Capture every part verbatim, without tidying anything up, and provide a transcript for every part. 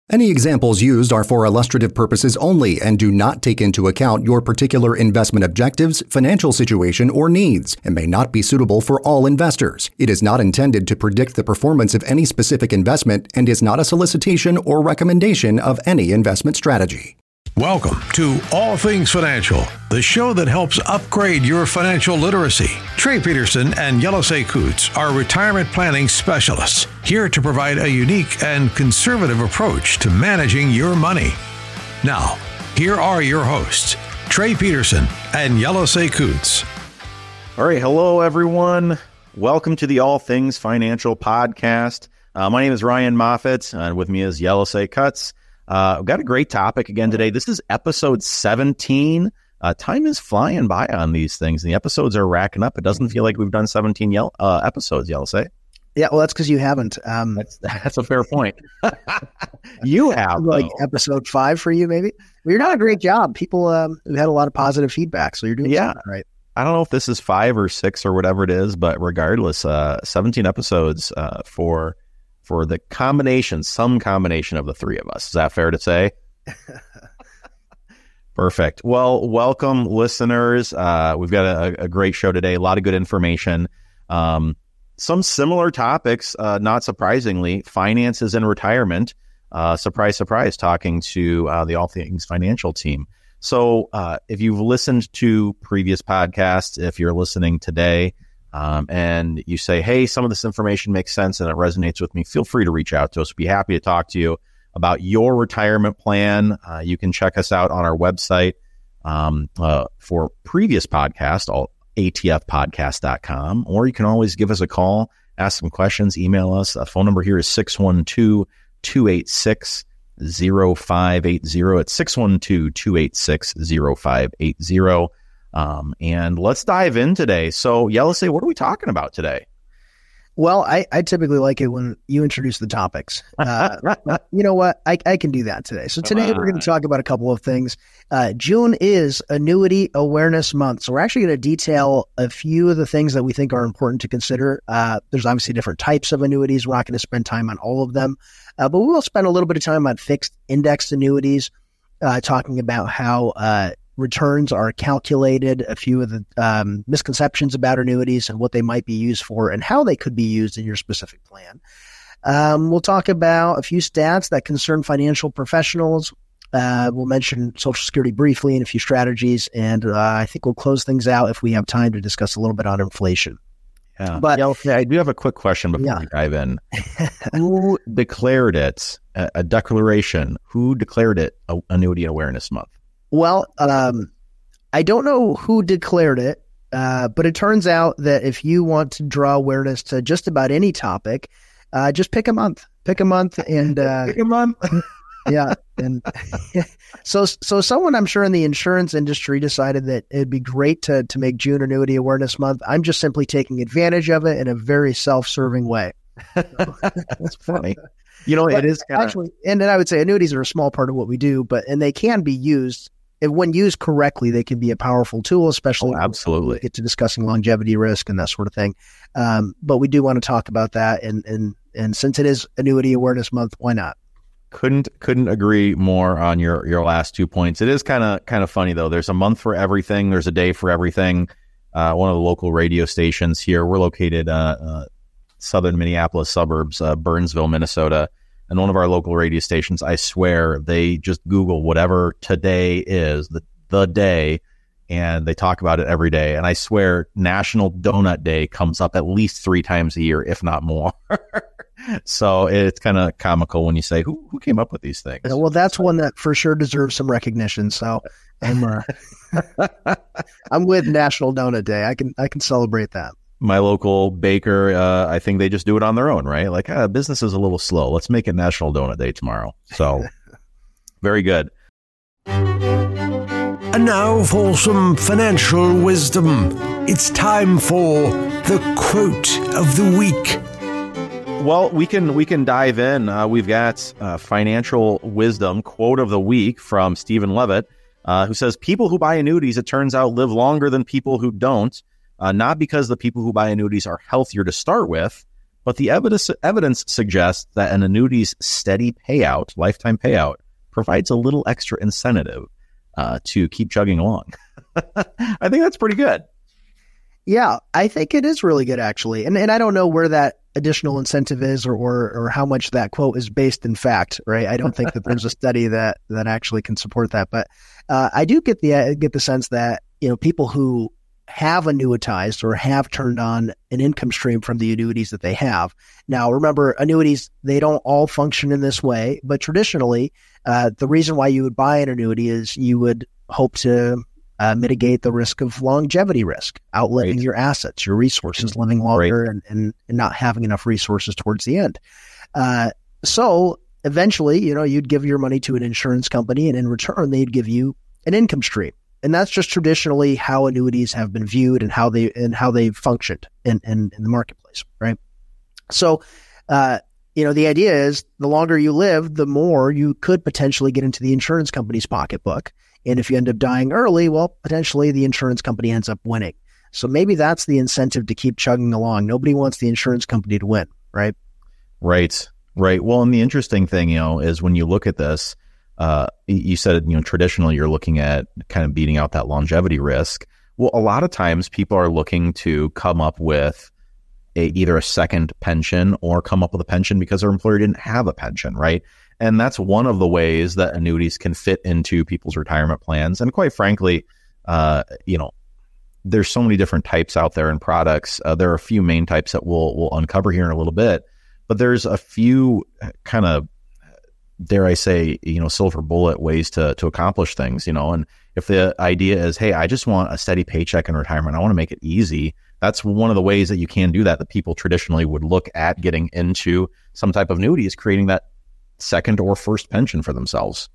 Any examples used are for illustrative purposes only and do not take into account your particular investment objectives, financial situation, or needs, and may not be suitable for all investors. It is not intended to predict the performance of any specific investment and is not a solicitation or recommendation of any investment strategy. Welcome to All Things Financial, the show that helps upgrade your financial literacy. Trey Peterson and Yelisei Coutts are retirement planning specialists, here to provide a unique and conservative approach to managing your money. Now, here are your hosts, Trey Peterson and Yelisei Coutts. All right, hello everyone. Welcome to the All Things Financial podcast. Uh, my name is Ryan Moffitt, and with me is Yelisei Coutts. Uh, I've got a great topic again today. This is episode seventeen. Uh, time is flying by on these things, and the episodes are racking up. It doesn't feel like we've done seventeen yell- uh, episodes, Yelisei. Yeah, well, that's because you haven't. Um, that's, that's a fair point. You have. Like though. Episode five for you, maybe? Well, you're doing a great job. People um, have had a lot of positive feedback, so you're doing yeah. something right. I don't know if this is five or six or whatever it is, but regardless, uh, seventeen episodes uh, for... for the combination, some combination of the three of us. Is that fair to say? Perfect. Well, welcome, listeners. Uh, we've got a, a great show today. A lot of good information. Um, some similar topics, uh, not surprisingly, finances and retirement. Uh, surprise, surprise, talking to uh, the All Things Financial team. So uh, if you've listened to previous podcasts, if you're listening today, Um, and you say, hey, some of this information makes sense and it resonates with me, feel free to reach out to us. We'd be happy to talk to you about your retirement plan. Uh, you can check us out on our website um, uh, for previous podcasts, all A T F podcast dot com, or you can always give us a call, ask some questions, email us. The phone number here is six one two, two eight six, zero five eight zero. It's six one two, two eight six, zero five eight zero. Um, and let's dive in today. So, Yelisei, what are we talking about today? Well, I, I typically like it when you introduce the topics. Uh, you know what? I, I can do that today. So today we're going to talk about a couple of things. Uh, June is Annuity Awareness Month. So we're actually going to detail a few of the things that we think are important to consider. Uh, there's obviously different types of annuities. We're not going to spend time on all of them, uh, but we will spend a little bit of time on fixed indexed annuities, uh, talking about how, uh, returns are calculated, a few of the um, misconceptions about annuities and what they might be used for and how they could be used in your specific plan. Um, we'll talk about a few stats that concern financial professionals. Uh, we'll mention Social Security briefly and a few strategies. And uh, I think we'll close things out if we have time to discuss a little bit on inflation. Yeah. But yeah, okay, I do have a quick question before yeah. we dive in. Who declared it, a, a declaration, who declared it a, Annuity Awareness Month? Well, um, I don't know who declared it, uh, but it turns out that if you want to draw awareness to just about any topic, uh, just pick a month. Pick a month and uh, pick a month. yeah, and so so someone I'm sure in the insurance industry decided that it'd be great to to make June Annuity Awareness Month. I'm just simply taking advantage of it in a very self-serving way. That's funny. You know, but it is kinda... actually, and then I would say annuities are a small part of what we do, but and they can be used. And when used correctly, they can be a powerful tool, especially oh, absolutely. when we get to discussing longevity risk and that sort of thing. Um, but we do want to talk about that. And, and, and since it is Annuity Awareness Month, why not? Couldn't couldn't agree more on your, your last two points. It is kind of kind of funny, though. There's a month for everything. There's a day for everything. Uh, one of the local radio stations here, we're located uh, uh, southern Minneapolis suburbs, uh, Burnsville, Minnesota. And one of our local radio stations, I swear, they just Google whatever today is, the, the day, and they talk about it every day. And I swear National Donut Day comes up at least three times a year, if not more. So it's kind of comical when you say, who who came up with these things? Yeah, well, that's one that for sure deserves some recognition. So I'm, uh, I'm with National Donut Day. I can I can celebrate that. My local baker, uh, I think they just do it on their own, right? Like, ah, business is a little slow. Let's make it National Donut Day tomorrow. So, very good. And now for some financial wisdom. It's time for the quote of the week. Well, we can we can dive in. Uh, we've got uh, financial wisdom quote of the week from Stephen Levitt, uh, who says, people who buy annuities, it turns out, live longer than people who don't. Uh, not because the people who buy annuities are healthier to start with, But the evidence evidence suggests that an annuity's steady payout, lifetime payout, provides a little extra incentive uh, to keep chugging along. I think that's pretty good. Yeah, I think it is really good, actually. And and I don't know where that additional incentive is or, or or how much that quote is based in fact, right? I don't think that there's a study that that actually can support that. But uh, I do get the uh, get the sense that, you know, people who have annuitized or have turned on an income stream from the annuities that they have. Now, remember, annuities, they don't all function in this way, but traditionally, uh, the reason why you would buy an annuity is you would hope to uh, mitigate the risk of longevity risk, outliving right. your assets, your resources, living longer right. and, and, and not having enough resources towards the end. Uh, so eventually, you know, you'd give your money to an insurance company, and in return, they'd give you an income stream. And that's just traditionally how annuities have been viewed and how they and how they've functioned in, in, in the marketplace, right? So, uh, you know, the idea is the longer you live, the more you could potentially get into the insurance company's pocketbook. And if you end up dying early, well, potentially the insurance company ends up winning. So maybe that's the incentive to keep chugging along. Nobody wants the insurance company to win, right? Right, right. Well, and the interesting thing, you know, is when you look at this, Uh, you said, you know, traditionally you're looking at kind of beating out that longevity risk. Well, a lot of times people are looking to come up with a, either a second pension or come up with a pension because their employer didn't have a pension, right? And that's one of the ways that annuities can fit into people's retirement plans. And quite frankly, uh, you know, there's so many different types out there in products. Uh, there are a few main types that we'll, we'll uncover here in a little bit, but there's a few kind of, dare I say, you know, silver bullet ways to to accomplish things, you know. And if the idea is, hey, I just want a steady paycheck in retirement, I want to make it easy, that's one of the ways that you can do that, that people traditionally would look at getting into some type of annuity, is creating that second or first pension for themselves.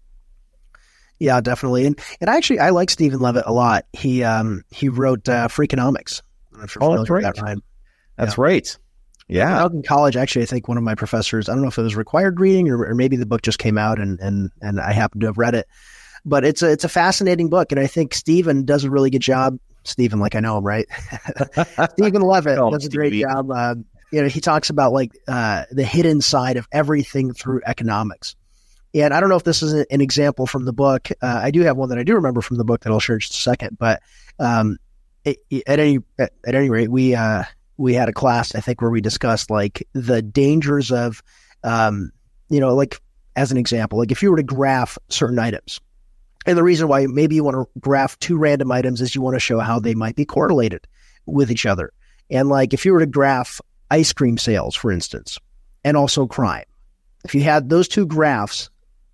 Yeah, definitely. And and actually, I like Stephen Levitt a lot. He um he wrote uh, Freakonomics. I don't know if you're oh, that's right. That, Ryan. That's yeah. right. Yeah. When I was in college, actually, I think one of my professors, I don't know if it was required reading or, or maybe the book just came out and, and, and I happened to have read it, but it's a, it's a fascinating book. And I think Stephen does a really good job. Stephen, like I know him, right? Stephen Levitt oh, does a great Stevie. job. Uh, you know, he talks about like uh, the hidden side of everything through economics. And I don't know if this is an example from the book. Uh, I do have one that I do remember from the book that I'll share in just a second, but um, it, at any, at, at any rate, we, uh, we had a class, I think, where we discussed like the dangers of, um, you know, like as an example, like if you were to graph certain items, and the reason why maybe you want to graph two random items is you want to show how they might be correlated with each other. And like if you were to graph ice cream sales, for instance, and also crime, if you had those two graphs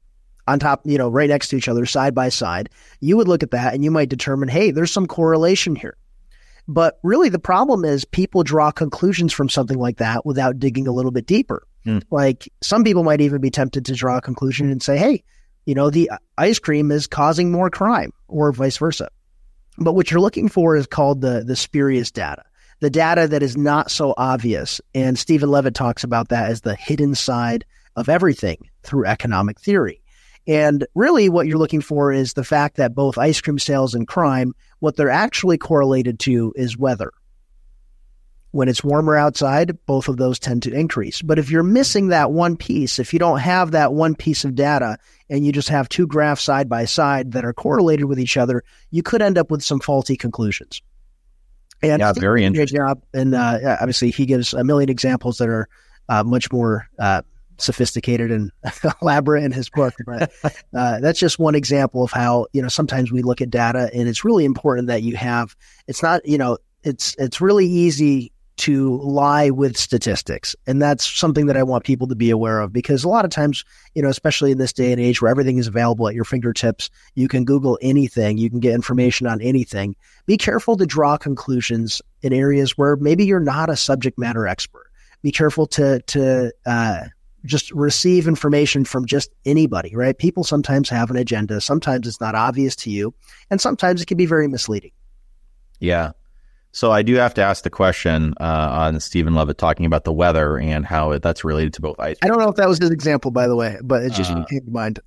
on top, you know, right next to each other, side by side, you would look at that and you might determine, hey, there's some correlation here. But really, the problem is people draw conclusions from something like that without digging a little bit deeper. Mm. Like some people might even be tempted to draw a conclusion and say, hey, you know, the ice cream is causing more crime or vice versa. But what you're looking for is called the, the spurious data, the data that is not so obvious. And Stephen Levitt talks about that as the hidden side of everything through economic theory. And really what you're looking for is the fact that both ice cream sales and crime, what they're actually correlated to is weather. When it's warmer outside, both of those tend to increase. But if you're missing that one piece, if you don't have that one piece of data and you just have two graphs side by side that are correlated with each other, you could end up with some faulty conclusions. And yeah, very interesting. Job. And uh, obviously he gives a million examples that are uh, much more uh, sophisticated and elaborate in his book, but uh, that's just one example of how, you know, sometimes we look at data and it's really important that you have, it's not, you know, it's, it's really easy to lie with statistics. And that's something that I want people to be aware of, because a lot of times, you know, especially in this day and age where everything is available at your fingertips, you can Google anything, you can get information on anything. Be careful to draw conclusions in areas where maybe you're not a subject matter expert. Be careful to, to, uh, just receive information from just anybody, right? People sometimes have an agenda. Sometimes it's not obvious to you. And sometimes it can be very misleading. Yeah. So I do have to ask the question uh, on Stephen Levitt talking about the weather and how it, that's related to both ice cream. I don't know if that was his example, by the way, but it just uh, came to mind.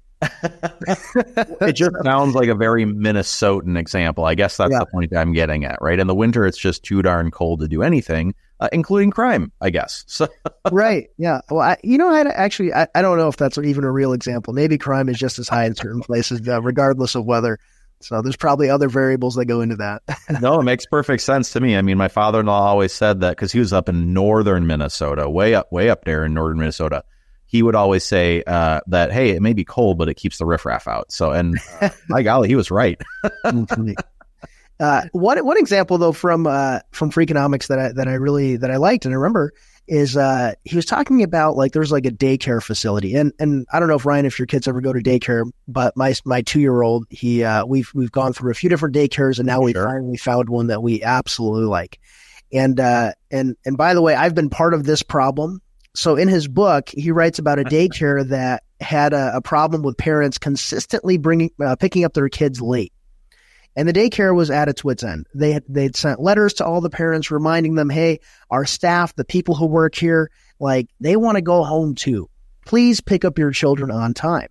It just sounds like a very Minnesotan example. I guess that's yeah. the point I'm getting at, right? In the winter, it's just too darn cold to do anything. uh, including crime, I guess. So right. Yeah. Well, I, you know, I actually, I, I don't know if that's even a real example. Maybe crime is just as high in certain places, uh, regardless of weather. So there's probably other variables that go into that. No, it makes perfect sense to me. I mean, my father-in-law always said that because he was up in northern Minnesota, way up, way up there in northern Minnesota. He would always say uh, that, hey, it may be cold, but it keeps the riffraff out. So, and uh, my golly, he was right. uh, one one example though from uh, from Freakonomics that I that I really that I liked and I remember is uh, he was talking about like there's like a daycare facility, and and I don't know if Ryan, if your kids ever go to daycare, but my my two year old, he uh, we've we've gone through a few different daycares, and now we sure. finally found one that we absolutely like, and uh, and and by the way, I've been part of this problem. So in his book, he writes about a daycare that had a, a problem with parents consistently bringing uh, picking up their kids late. And the daycare was at its wit's end. They had, they'd sent letters to all the parents reminding them, hey, our staff, the people who work here, like they want to go home too. Please pick up your children on time.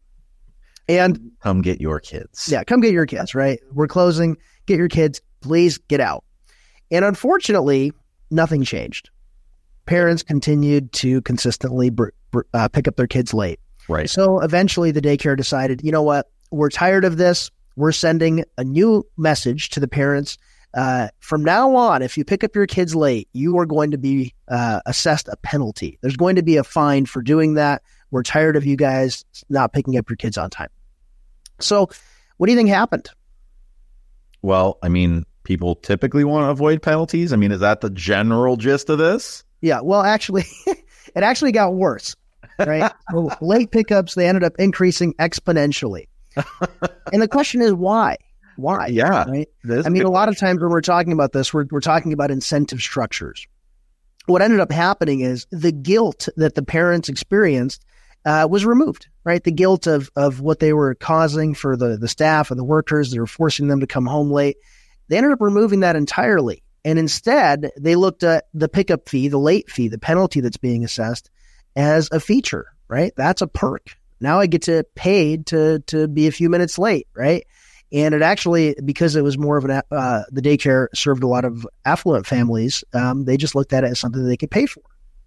And come get your kids. Yeah, come get your kids, right? We're closing. Get your kids. Please get out. And unfortunately, nothing changed. Parents continued to consistently br- br- uh, pick up their kids late. Right. So eventually the daycare decided, you know what? We're tired of this. We're sending a new message to the parents. Uh, from now on, if you pick up your kids late, you are going to be uh, assessed a penalty. There's going to be a fine for doing that. We're tired of you guys not picking up your kids on time. So what do you think happened? Well, I mean, people typically want to avoid penalties. I mean, is that the general gist of this? Yeah, well, actually, it actually got worse, right? So late pickups, they ended up increasing exponentially. And the question is why? Why? Yeah. Right? I mean, a lot of times when we're talking about this, we're we're talking about incentive structures. What ended up happening is the guilt that the parents experienced uh, was removed, right? The guilt of of what they were causing for the, the staff and the workers. They were forcing them to come home late. They ended up removing that entirely. And instead, they looked at the pickup fee, the late fee, the penalty that's being assessed as a feature, right? That's a perk. Now I get to paid to to be a few minutes late, right? And it actually, because it was more of an, uh, the daycare served a lot of affluent families, um, they just looked at it as something that they could pay for.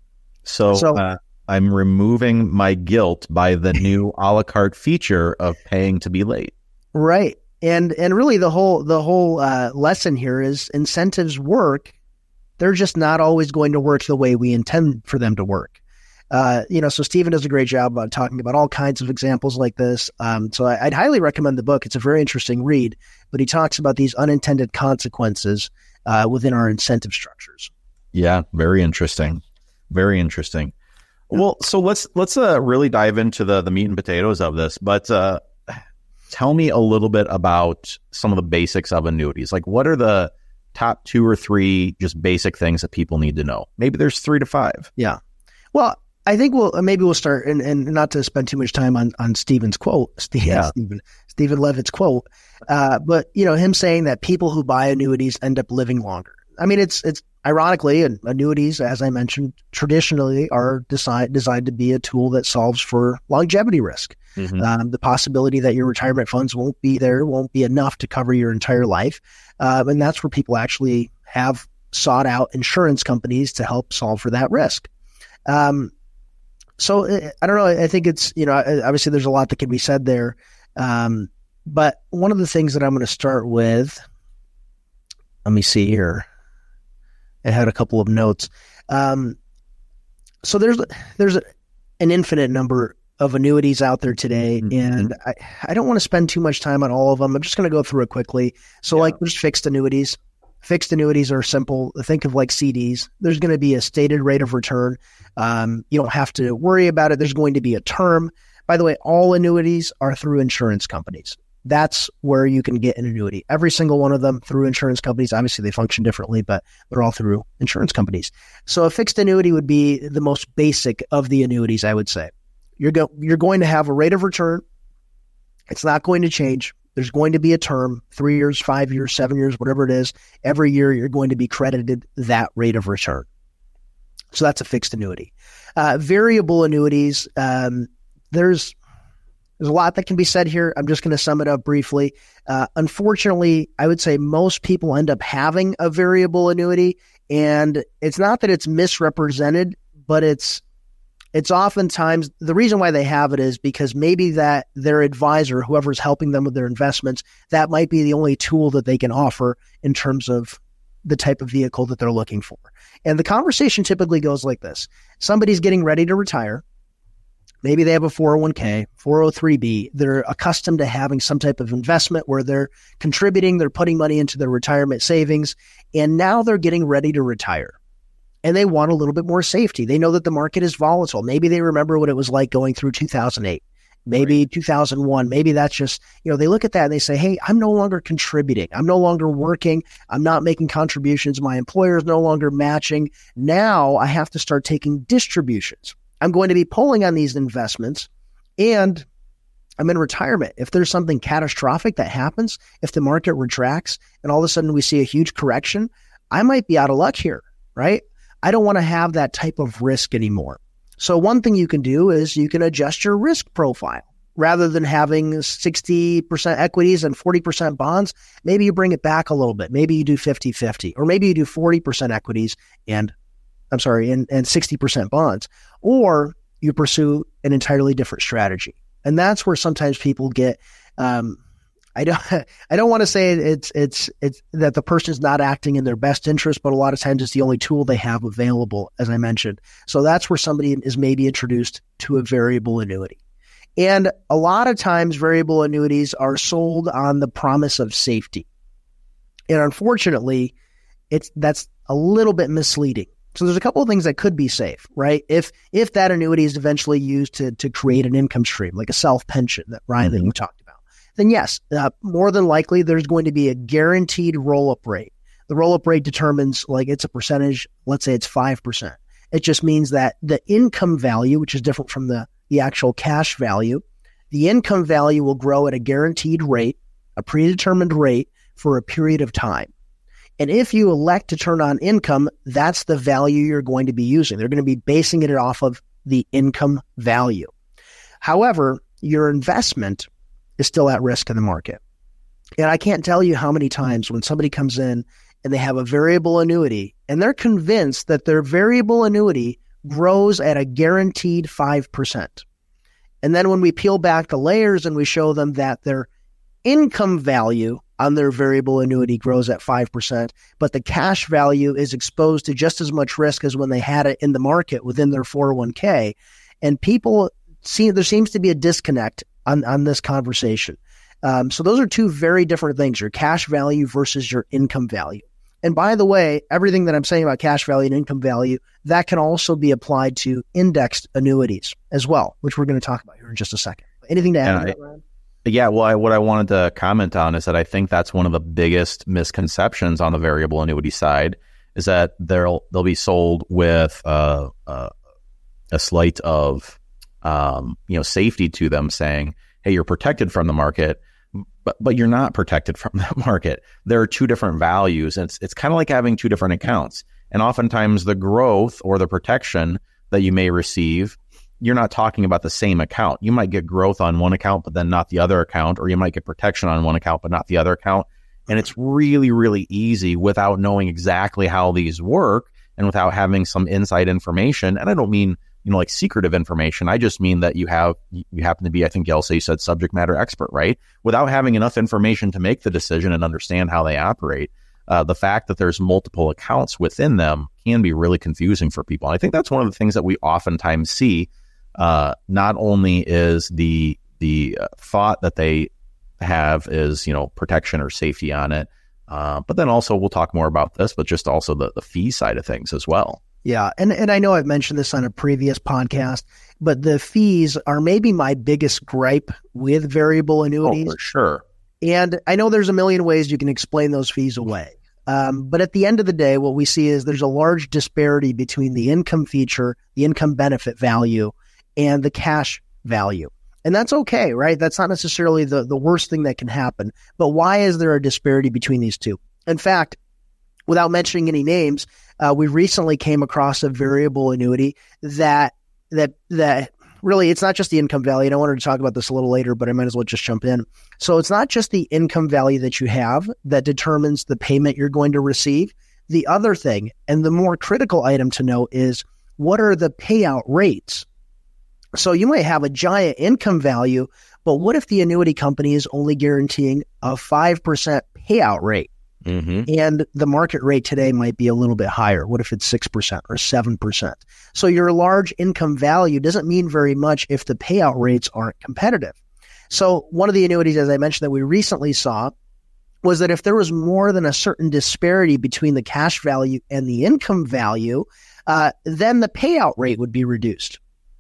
So, so uh, I'm removing my guilt by the new a la carte feature of paying to be late. Right. And and really the whole the whole uh, lesson here is incentives work. They're just not always going to work the way we intend for them to work. Uh, you know, so Stephen does a great job about talking about all kinds of examples like this. Um, so I, I'd highly recommend the book. It's a very interesting read, but he talks about these unintended consequences uh, within our incentive structures. Yeah, very interesting. Very interesting. Yeah. Well, so let's let's uh, really dive into the the meat and potatoes of this. But uh, tell me a little bit about some of the basics of annuities. Like, what are the top two or three just basic things that people need to know? Maybe there's three to five. Yeah. Well, I think we'll maybe we'll start, and, and not to spend too much time on on Stephen's quote, Steve, yeah. Stephen Stephen Levitt's quote, uh, but you know him saying that people who buy annuities end up living longer. I mean, it's it's ironically, and annuities, as I mentioned, traditionally are designed designed to be a tool that solves for longevity risk. Mm-hmm. Um, the possibility that your retirement funds won't be there, won't be enough to cover your entire life, uh, and that's where people actually have sought out insurance companies to help solve for that risk. Um, So I don't know. I think it's, you know, obviously there's a lot that can be said there. Um, but one of the things that I'm going to start with, let me see here. I had a couple of notes. Um, so there's, there's an infinite number of annuities out there today. Mm-hmm. And I, I don't want to spend too much time on all of them. I'm just going to go through it quickly. So yeah. Like there's fixed annuities. Fixed annuities are simple. Think of like C Ds. There's going to be a stated rate of return. Um, you don't have to worry about it. There's going to be a term. By the way, all annuities are through insurance companies. That's where you can get an annuity. Every single one of them through insurance companies. Obviously, they function differently, but they're all through insurance companies. So a fixed annuity would be the most basic of the annuities, I would say. You're, go- you're going to have a rate of return. It's not going to change. There's going to be a term, three years, five years, seven years, whatever it is. Every year, you're going to be credited that rate of return. So that's a fixed annuity. Uh, variable annuities, um, there's There's a lot that can be said here. I'm just going to sum it up briefly. Uh, unfortunately, I would say most people end up having a variable annuity, and it's not that it's misrepresented, but it's it's oftentimes the reason why they have it is because maybe that their advisor, whoever's helping them with their investments, that might be the only tool that they can offer in terms of the type of vehicle that they're looking for. And the conversation typically goes like this. Somebody's getting ready to retire. Maybe they have a four oh one k, four oh three b. They're accustomed to having some type of investment where they're contributing, they're putting money into their retirement savings, and now they're getting ready to retire. And they want a little bit more safety. They know that the market is volatile. Maybe they remember what it was like going through two thousand eight, maybe right. two thousand one. Maybe that's just, you know, they look at that and they say, hey, I'm no longer contributing. I'm no longer working. I'm not making contributions. My employer is no longer matching. Now I have to start taking distributions. I'm going to be pulling on these investments, and I'm in retirement. If there's something catastrophic that happens, if the market retracts and all of a sudden we see a huge correction, I might be out of luck here, right? I don't want to have that type of risk anymore. So one thing you can do is you can adjust your risk profile. Rather than having sixty percent equities and forty percent bonds, maybe you bring it back a little bit. Maybe you do fifty-fifty, or maybe you do forty percent equities and I'm sorry, and, and sixty percent bonds, or you pursue an entirely different strategy. And that's where sometimes people get, um, I don't, I don't want to say it's, it's, it's that the person is not acting in their best interest, but a lot of times it's the only tool they have available, as I mentioned. So that's where somebody is maybe introduced to a variable annuity. And a lot of times variable annuities are sold on the promise of safety. And unfortunately, it's, that's a little bit misleading. So there's a couple of things that could be safe, right? If if that annuity is eventually used to to create an income stream, like a self-pension that Ryan mm-hmm. that we talked about, then yes, uh, more than likely there's going to be a guaranteed roll-up rate. The roll-up rate determines, like, it's a percentage. Let's say it's five percent. It just means that the income value, which is different from the, the actual cash value, the income value will grow at a guaranteed rate, a predetermined rate for a period of time. And if you elect to turn on income, that's the value you're going to be using. They're going to be basing it off of the income value. However, your investment is still at risk in the market. And I can't tell you how many times when somebody comes in and they have a variable annuity and they're convinced that their variable annuity grows at a guaranteed five percent. And then when we peel back the layers and we show them that their income value on their variable annuity grows at five percent, but the cash value is exposed to just as much risk as when they had it in the market within their four oh one k. And people see, there seems to be a disconnect on, on this conversation. Um, so those are two very different things, your cash value versus your income value. And by the way, everything that I'm saying about cash value and income value, that can also be applied to indexed annuities as well, which we're going to talk about here in just a second. Anything to add yeah, to that, Ryan? Yeah, well, I, what I wanted to comment on is that I think that's one of the biggest misconceptions on the variable annuity side is that they'll they'll be sold with uh, uh, a slight of um, you know safety to them, saying, "Hey, you're protected from the market," but but you're not protected from the market. There are two different values, and it's it's kind of like having two different accounts. And oftentimes, the growth or the protection that you may receive, you're not talking about the same account. You might get growth on one account, but then not the other account, or you might get protection on one account, but not the other account. And it's really, really easy without knowing exactly how these work and without having some inside information. And I don't mean, you know, like secretive information. I just mean that you have, you happen to be, I think Yelsey said, subject matter expert, right? Without having enough information to make the decision and understand how they operate. Uh, the fact that there's multiple accounts within them can be really confusing for people. And I think that's one of the things that we oftentimes see. Uh, not only is the the uh, thought that they have is, you know, protection or safety on it, uh, but then also we'll talk more about this, but just also the, the fee side of things as well. Yeah, and and I know I've mentioned this on a previous podcast, but the fees are maybe my biggest gripe with variable annuities. Oh, for sure. And I know there's a million ways you can explain those fees away. Um, but at the end of the day, what we see is there's a large disparity between the income feature, the income benefit value, and the cash value. And that's okay, right? That's not necessarily the, the worst thing that can happen. But why is there a disparity between these two? In fact, without mentioning any names, uh, we recently came across a variable annuity that that that really, it's not just the income value. And I wanted to talk about this a little later, but I might as well just jump in. So it's not just the income value that you have that determines the payment you're going to receive. The other thing, and the more critical item to know, is what are the payout rates? So you might have a giant income value, but what if the annuity company is only guaranteeing a five percent payout rate? Mm-hmm. And the market rate today might be a little bit higher. What if it's six percent or seven percent? So your large income value doesn't mean very much if the payout rates aren't competitive. So one of the annuities, as I mentioned, that we recently saw was that if there was more than a certain disparity between the cash value and the income value, uh, then the payout rate would be reduced.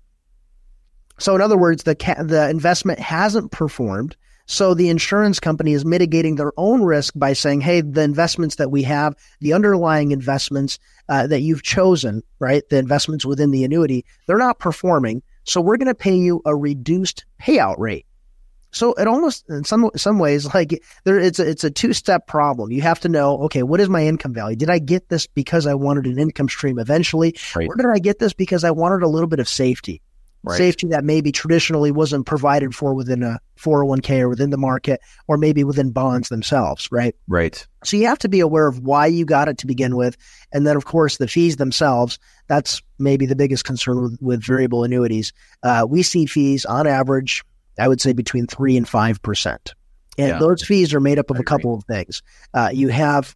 So in other words, the ca- the investment hasn't performed. So the insurance company is mitigating their own risk by saying, hey, the investments that we have, the underlying investments uh, that you've chosen, right, the investments within the annuity, they're not performing. So we're going to pay you a reduced payout rate. So it almost, in some some ways, like there, it's a, it's a two-step problem. You have to know, okay, what is my income value? Did I get this because I wanted an income stream eventually? Right. Or did I get this because I wanted a little bit of safety? Right. Safety that maybe traditionally wasn't provided for within a four oh one k or within the market, or maybe within bonds themselves, right? Right. So you have to be aware of why you got it to begin with. And then, of course, the fees themselves, that's maybe the biggest concern with, with variable annuities. Uh, we see fees on average, I would say between three and five percent. And yeah. those fees are made up of a couple of things. Uh, you have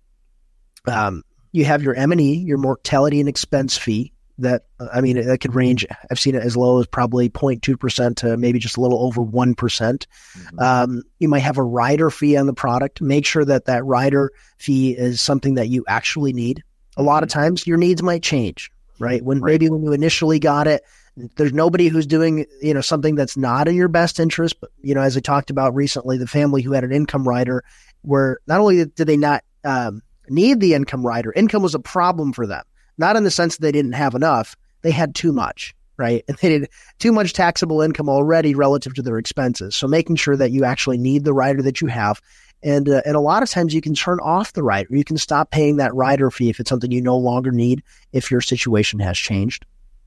um, you have your M and E, your mortality and expense fee. That, I mean, that could range. I've seen it as low as probably zero point two percent to maybe just a little over one percent. Mm-hmm. Um, you might have a rider fee on the product. Make sure that that rider fee is something that you actually need. A lot of times your needs might change, right? When right. maybe when you initially got it, there's nobody who's doing, you know, something that's not in your best interest. But, you know, as I talked about recently, the family who had an income rider, where not only did they not um, need the income rider, income was a problem for them. Not in the sense that they didn't have enough, they had too much, right? And they had too much taxable income already relative to their expenses. So making sure that you actually need the rider that you have. And uh, and a lot of times you can turn off the rider. You can stop paying that rider fee if it's something you no longer need, if your situation has changed.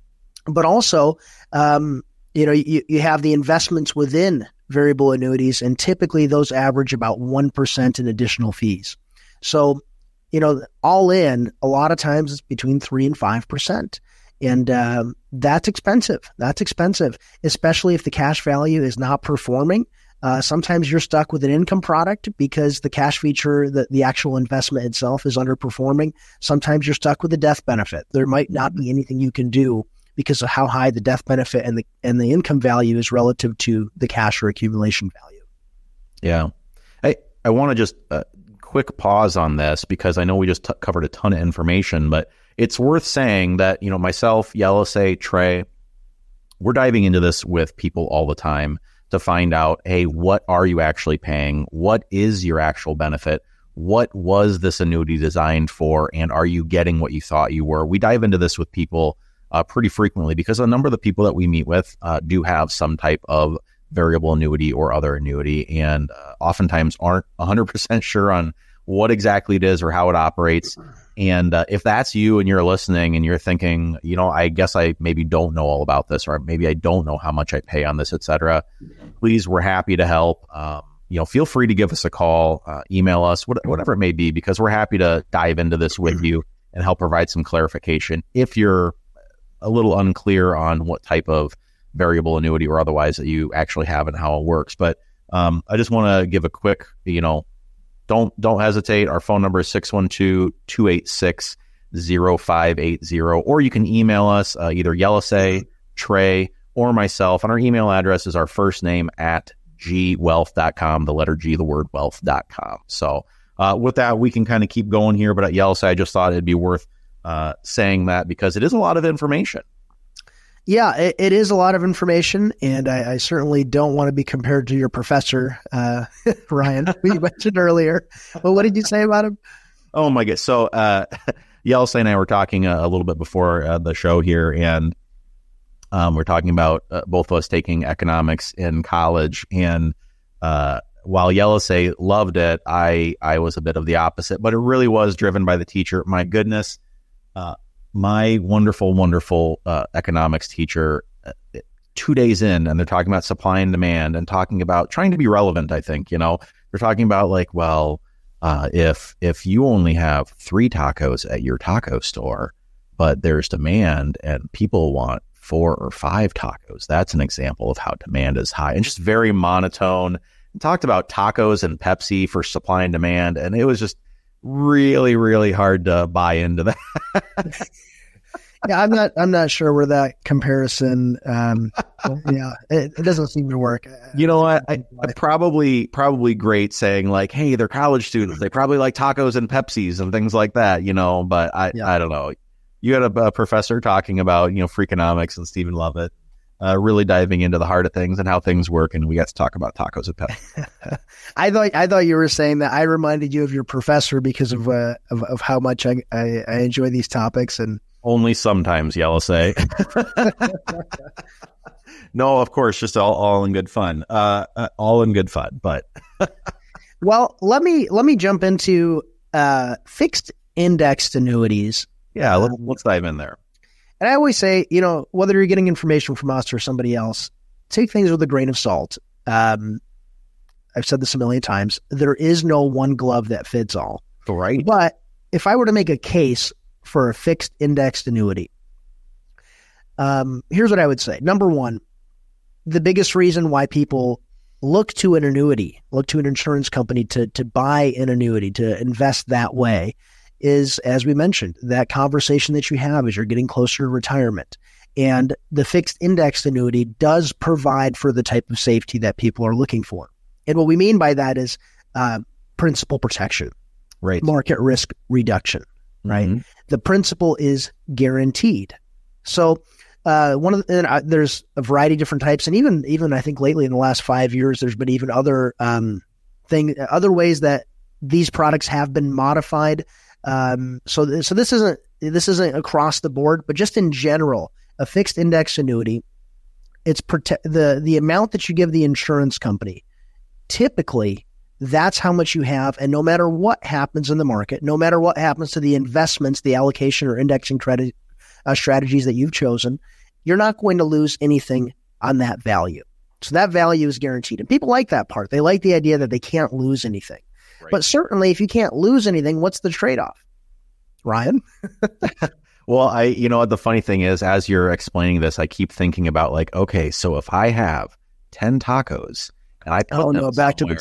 But also, um, you know, you, you have the investments within variable annuities, and typically those average about one percent in additional fees. So, you know, all in, a lot of times it's between three and five percent. And um, that's expensive. That's expensive, especially if the cash value is not performing. Uh, sometimes you're stuck with an income product because the cash feature, the, the actual investment itself is underperforming. Sometimes you're stuck with a death benefit. There might not be anything you can do because of how high the death benefit and the and the income value is relative to the cash or accumulation value. Yeah. I, I want to just... Uh, quick pause on this because I know we just t- covered a ton of information, but it's worth saying that, you know, myself, Yellisay, Trey, we're diving into this with people all the time to find out, hey, what are you actually paying? What is your actual benefit? What was this annuity designed for? And are you getting what you thought you were? We dive into this with people uh, pretty frequently because a number of the people that we meet with uh, do have some type of variable annuity or other annuity, and uh, oftentimes aren't one hundred percent sure on what exactly it is or how it operates. And uh, if that's you and you're listening and you're thinking, you know, I guess I maybe don't know all about this, or maybe I don't know how much I pay on this, et cetera, please, we're happy to help. Um, you know, feel free to give us a call, uh, email us, what, whatever it may be, because we're happy to dive into this with you and help provide some clarification if you're a little unclear on what type of variable annuity or otherwise that you actually have and how it works. But um, I just want to give a quick, you know, don't don't hesitate. Our phone number is six one two, two eight six, zero five eight zero, or you can email us, uh, either Yellisay, Trey, or myself. And our email address is our first name at g wealth dot com, the letter G, the word wealth dot com. So uh, with that, we can kind of keep going here. But at Yellisay, I just thought it'd be worth uh, saying that because it is a lot of information. Yeah, it, it is a lot of information, and I, I certainly don't want to be compared to your professor, uh, Ryan, who you mentioned earlier. Well, what did you say about him? Oh, my God. So uh, Yellisay and I were talking a, a little bit before uh, the show here, and um, we're talking about uh, both of us taking economics in college. And uh, while Yellisay loved it, I, I was a bit of the opposite, but it really was driven by the teacher. My goodness. Uh, My wonderful, wonderful uh, economics teacher, uh, two days in and they're talking about supply and demand and talking about trying to be relevant. I think, you know, they're talking about like, well, uh, if, if you only have three tacos at your taco store, but there's demand and people want four or five tacos, that's an example of how demand is high and just very monotone. And talked about tacos and Pepsi for supply and demand. And it was just really, really hard to buy into that. Yeah, I'm not. I'm not sure where that comparison. Um, yeah, it, it doesn't seem to work. You know what? I, I probably probably great saying like, "Hey, they're college students. They probably like tacos and Pepsis and things like that." You know, but I yeah. I don't know. You had a, a professor talking about you know Freakonomics and Stephen Lovett, uh, really diving into the heart of things and how things work, and we got to talk about tacos and Pepsi. I thought I thought you were saying that I reminded you of your professor because of uh, of, of how much I, I I enjoy these topics and. Only sometimes, Yellow-say. No, of course, just all, all in good fun. Uh, uh, all in good fun, but. Well, let me let me jump into uh, fixed indexed annuities. Yeah, let's, let's dive in there. And I always say, you know, whether you're getting information from us or somebody else, take things with a grain of salt. Um, I've said this a million times. There is no one glove that fits all. Right. But if I were to make a case for a fixed indexed annuity, um, here's what I would say. Number one, the biggest reason why people look to an annuity, look to an insurance company to to buy an annuity, to invest that way, is, as we mentioned, that conversation that you have as you're getting closer to retirement. And the fixed indexed annuity does provide for the type of safety that people are looking for. And what we mean by that is uh, principal protection, right? Market risk reduction. Right. Mm-hmm. The principal is guaranteed. So uh, one of the, and, uh, there's a variety of different types. And even, even I think lately in the last five years, there's been even other um, thing, other ways that these products have been modified. Um, so, so this isn't, this isn't across the board, but just in general, a fixed index annuity, it's prote- the, the amount that you give the insurance company, typically that's how much you have. And no matter what happens in the market, no matter what happens to the investments, the allocation or indexing credit uh, strategies that you've chosen, you're not going to lose anything on that value. So that value is guaranteed. And people like that part. They like the idea that they can't lose anything. Right. But certainly if you can't lose anything, what's the trade-off? Ryan? Well, I, you know, the funny thing is, as you're explaining this, I keep thinking about like, okay, so if I have ten tacos, and I oh no, back to the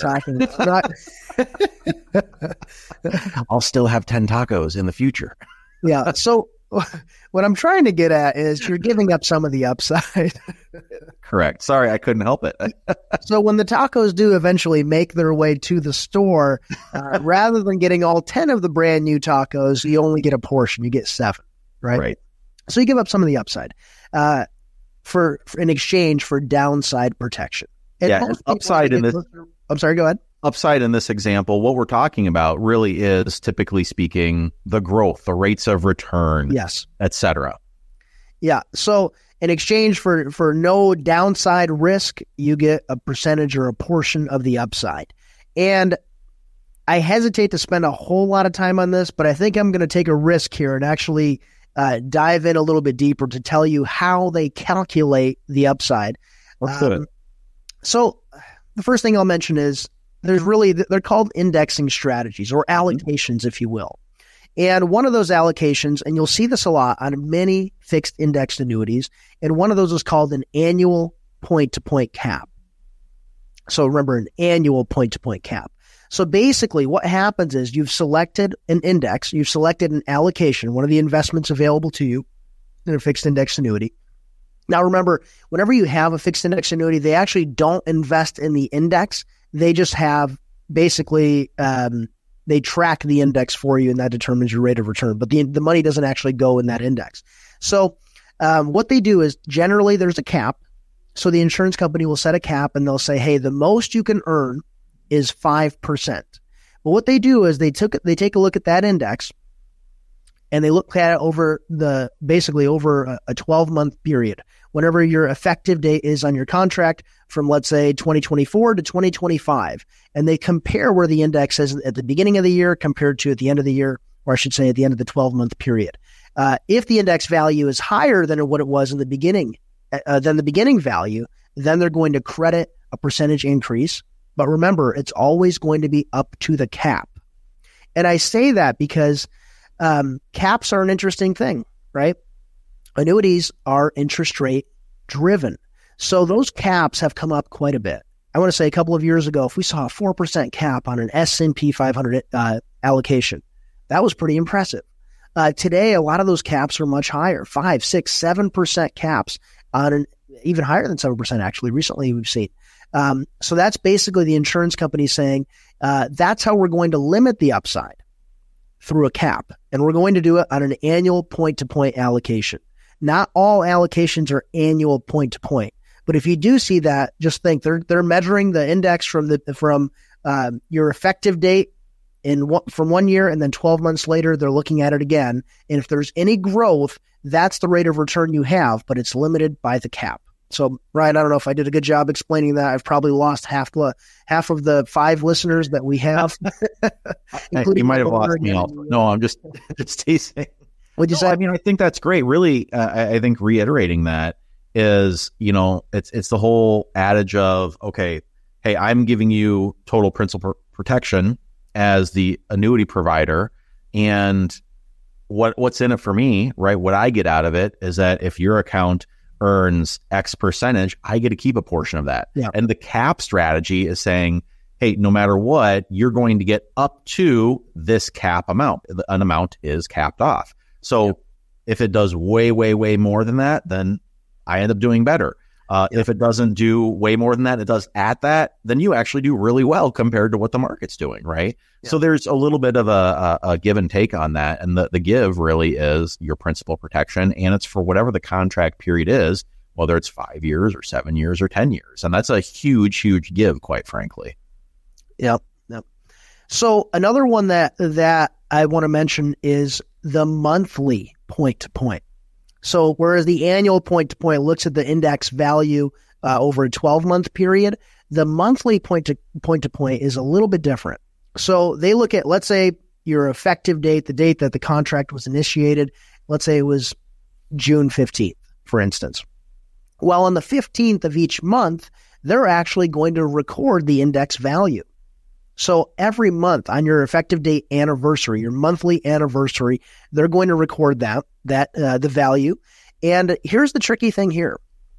tacos. I'll still have ten tacos in the future. Yeah. So what I'm trying to get at is you're giving up some of the upside. Correct. Sorry, I couldn't help it. So when the tacos do eventually make their way to the store, uh, rather than getting all ten of the brand new tacos, you only get a portion. You get seven, right? Right. So you give up some of the upside uh, for, for in exchange for downside protection. And yeah, upside in this. Closer, I'm sorry, go ahead. Upside in this example, what we're talking about really is, typically speaking, the growth, the rates of return, yes, et cetera. Yeah. So in exchange for, for no downside risk, you get a percentage or a portion of the upside. And I hesitate to spend a whole lot of time on this, but I think I'm going to take a risk here and actually uh, dive in a little bit deeper to tell you how they calculate the upside. Let's do um, it. So the first thing I'll mention is there's really, they're called indexing strategies or allocations, if you will. And one of those allocations, and you'll see this a lot on many fixed indexed annuities, and one of those is called an annual point-to-point cap. So remember, an annual point-to-point cap. So basically what happens is you've selected an index, you've selected an allocation, one of the investments available to you in a fixed index annuity. Now, remember, whenever you have a fixed index annuity, they actually don't invest in the index. They just have basically, um, they track the index for you, and that determines your rate of return. But the the money doesn't actually go in that index. So um, what they do is generally there's a cap. So the insurance company will set a cap, and they'll say, hey, the most you can earn is five percent. But what they do is they took they take a look at that index, and they look at it over the basically over a twelve-month period. Whenever your effective date is on your contract from, let's say, twenty twenty-four to twenty twenty-five, and they compare where the index is at the beginning of the year compared to at the end of the year, or I should say at the end of the twelve-month period. Uh, if the index value is higher than what it was in the beginning uh, than the beginning value, then they're going to credit a percentage increase. But remember, it's always going to be up to the cap. And I say that because um, caps are an interesting thing, right? Annuities are interest rate driven. So those caps have come up quite a bit. I want to say a couple of years ago, if we saw a four percent cap on an S and P five hundred uh, allocation, that was pretty impressive. Uh, today, a lot of those caps are much higher, five, six, seven percent caps on an even higher than seven percent actually. Recently, we've seen. Um, so that's basically the insurance company saying uh, that's how we're going to limit the upside through a cap. And we're going to do it on an annual point-to-point allocation. Not all allocations are annual point-to-point. But if you do see that, just think they're they're measuring the index from the from uh, your effective date in one, from one year, and then twelve months later, they're looking at it again. And if there's any growth, that's the rate of return you have, but it's limited by the cap. So, Ryan, I don't know if I did a good job explaining that. I've probably lost half the half of the five listeners that we have. You might have lost me also. No, I'm just just teasing. What'd you no, say? I mean, I think that's great. Really, uh, I, I think reiterating that is, you know, it's it's the whole adage of, okay, hey, I'm giving you total principal protection as the annuity provider, and what what's in it for me, right? What I get out of it is that if your account earns X percentage, I get to keep a portion of that. Yeah. And the cap strategy is saying, hey, no matter what, you're going to get up to this cap amount. An amount is capped off. So yeah. if it does way, way, way more than that, then I end up doing better. Uh, yeah. If it doesn't do way more than that, it does at that, then you actually do really well compared to what the market's doing, right? Yeah. So there's a little bit of a, a, a give and take on that. And the, the give really is your principal protection, and it's for whatever the contract period is, whether it's five years or seven years or ten years. And that's a huge, huge give, quite frankly. Yep. Yep. So another one that, that I want to mention is the monthly point to point. So whereas the annual point-to-point looks at the index value uh, over a twelve-month period, the monthly point-to point-to-point is a little bit different. So they look at, let's say, your effective date, the date that the contract was initiated. Let's say it was June fifteenth, for instance. Well, on the fifteenth of each month, they're actually going to record the index value. So every month on your effective date anniversary, your monthly anniversary, they're going to record that, that uh, the value. And here's the tricky thing here.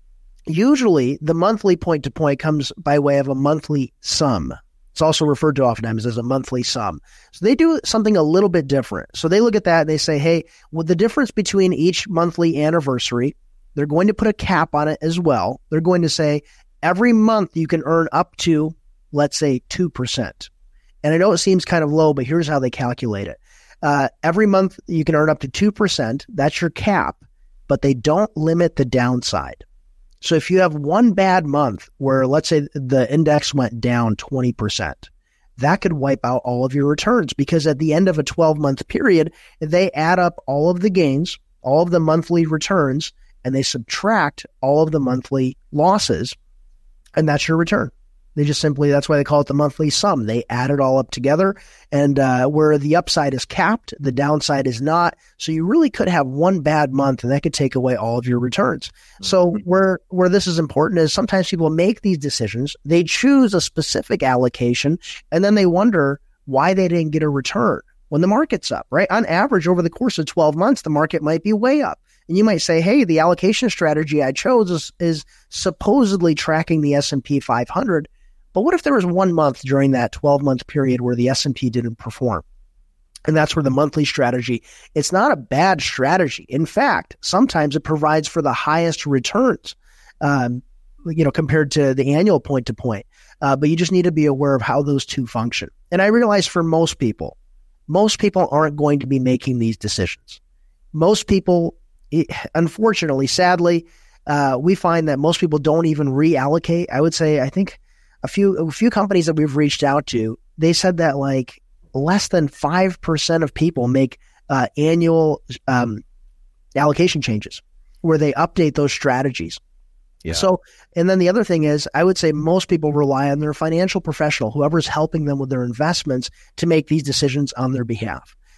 Usually the monthly point to point comes by way of a monthly sum. It's also referred to oftentimes as a monthly sum. So they do something a little bit different. So they look at that and they say, hey, well, the difference between each monthly anniversary, they're going to put a cap on it as well. They're going to say every month you can earn up to, let's say, two percent. And I know it seems kind of low, but here's how they calculate it. Uh, every month you can earn up to two percent. That's your cap, but they don't limit the downside. So if you have one bad month where, let's say, the index went down twenty percent, that could wipe out all of your returns, because at the end of a twelve-month period, they add up all of the gains, all of the monthly returns, and they subtract all of the monthly losses, and that's your return. They just simply, that's why they call it the monthly sum. They add it all up together, and uh, where the upside is capped, the downside is not. So you really could have one bad month, and that could take away all of your returns. Mm-hmm. So where where this is important is sometimes people make these decisions. They choose a specific allocation, and then they wonder why they didn't get a return when the market's up, right? On average, over the course of twelve months, the market might be way up. And you might say, hey, the allocation strategy I chose is, is supposedly tracking the S and P five hundred. But what if there was one month during that twelve-month period where the S and P didn't perform? And that's where the monthly strategy, it's not a bad strategy. In fact, sometimes it provides for the highest returns, um, you know, compared to the annual point-to-point. Uh, but you just need to be aware of how those two function. And I realize for most people, most people aren't going to be making these decisions. Most people, unfortunately, sadly, uh, we find that most people don't even reallocate. I would say, I think, A few a few companies that we've reached out to, they said that like less than five percent of people make uh, annual um, allocation changes where they update those strategies. Yeah. So, and then the other thing is, I would say most people rely on their financial professional, whoever's helping them with their investments, to make these decisions on their behalf.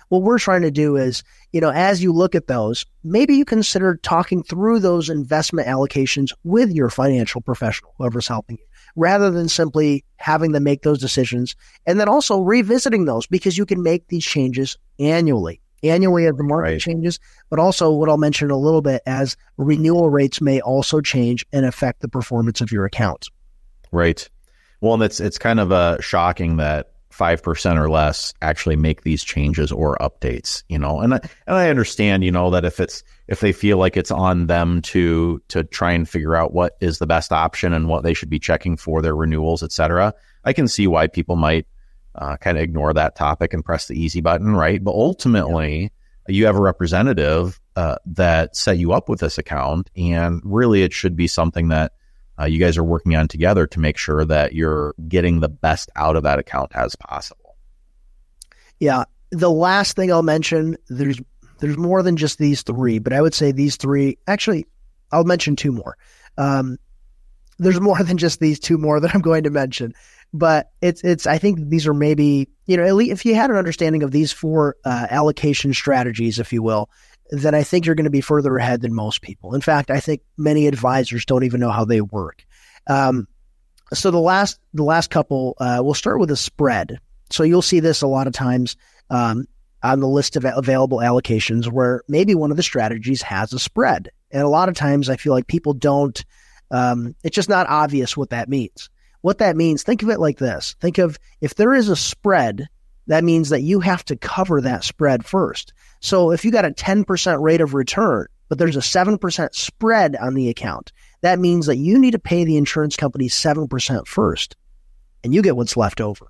what we're trying to do is, you know, as you look at those, maybe you consider talking through those investment allocations with your financial professional, whoever's helping you, rather than simply having them make those decisions, and then also revisiting those, because you can make these changes annually. Annually as the market right. changes, but also what I'll mention a little bit as renewal rates may also change and affect the performance of your account. Right. Well, and it's it's kind of uh, shocking that five percent or less actually make these changes or updates, you know, and I, and I understand, you know, that if it's if they feel like it's on them to to try and figure out what is the best option and what they should be checking for their renewals, et cetera, I can see why people might Uh, kind of ignore that topic and press the easy button, right? But ultimately, yeah. you have a representative uh, that set you up with this account, and really it should be something that uh, you guys are working on together to make sure that you're getting the best out of that account as possible. Yeah. The last thing I'll mention, there's there's more than just these three, but I would say these three, actually, I'll mention two more. Um, there's more than just these two more that I'm going to mention. But it's, it's, I think these are maybe, you know, at least if you had an understanding of these four uh, allocation strategies, if you will, then I think you're going to be further ahead than most people. In fact, I think many advisors don't even know how they work. Um, so the last, the last couple, uh, we'll start with a spread. So you'll see this a lot of times um, on the list of available allocations where maybe one of the strategies has a spread. And a lot of times I feel like people don't, um, it's just not obvious what that means. What that means, think of it like this. Think of if there is a spread, that means that you have to cover that spread first. So if you got a ten percent rate of return, but there's a seven percent spread on the account, that means that you need to pay the insurance company seven percent first, and you get what's left over.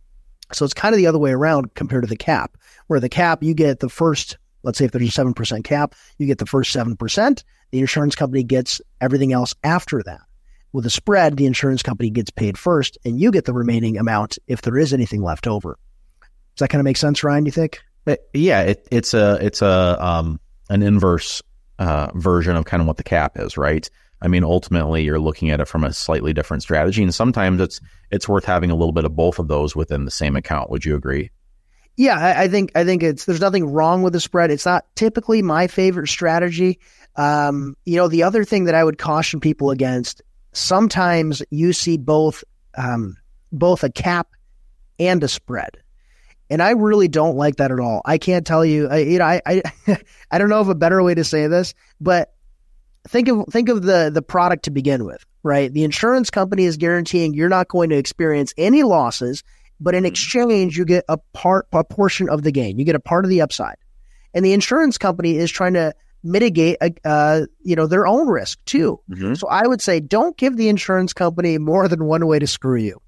So it's kind of the other way around compared to the cap, where the cap, you get the first, let's say if there's a seven percent cap, you get the first seven percent, the insurance company gets everything else after that. With a spread, the insurance company gets paid first, and you get the remaining amount if there is anything left over. Does that kind of make sense, Ryan, you think? Yeah, it, it's a it's a um, an inverse uh, version of kind of what the cap is, right? I mean, ultimately, you're looking at it from a slightly different strategy, and sometimes it's it's worth having a little bit of both of those within the same account. Would you agree? Yeah, I, I think I think it's there's nothing wrong with the spread. It's not typically my favorite strategy. Um, you know, the other thing that I would caution people against, sometimes you see both um, both a cap and a spread, and I really don't like that at all. I can't tell you. I, you know, I I, I don't know of a better way to say this, but think of think of the the product to begin with, right? The insurance company is guaranteeing you're not going to experience any losses, but in exchange you get a part a portion of the gain. You get a part of the upside, and the insurance company is trying to mitigate, uh, you know, their own risk too. Mm-hmm. So I would say, don't give the insurance company more than one way to screw you.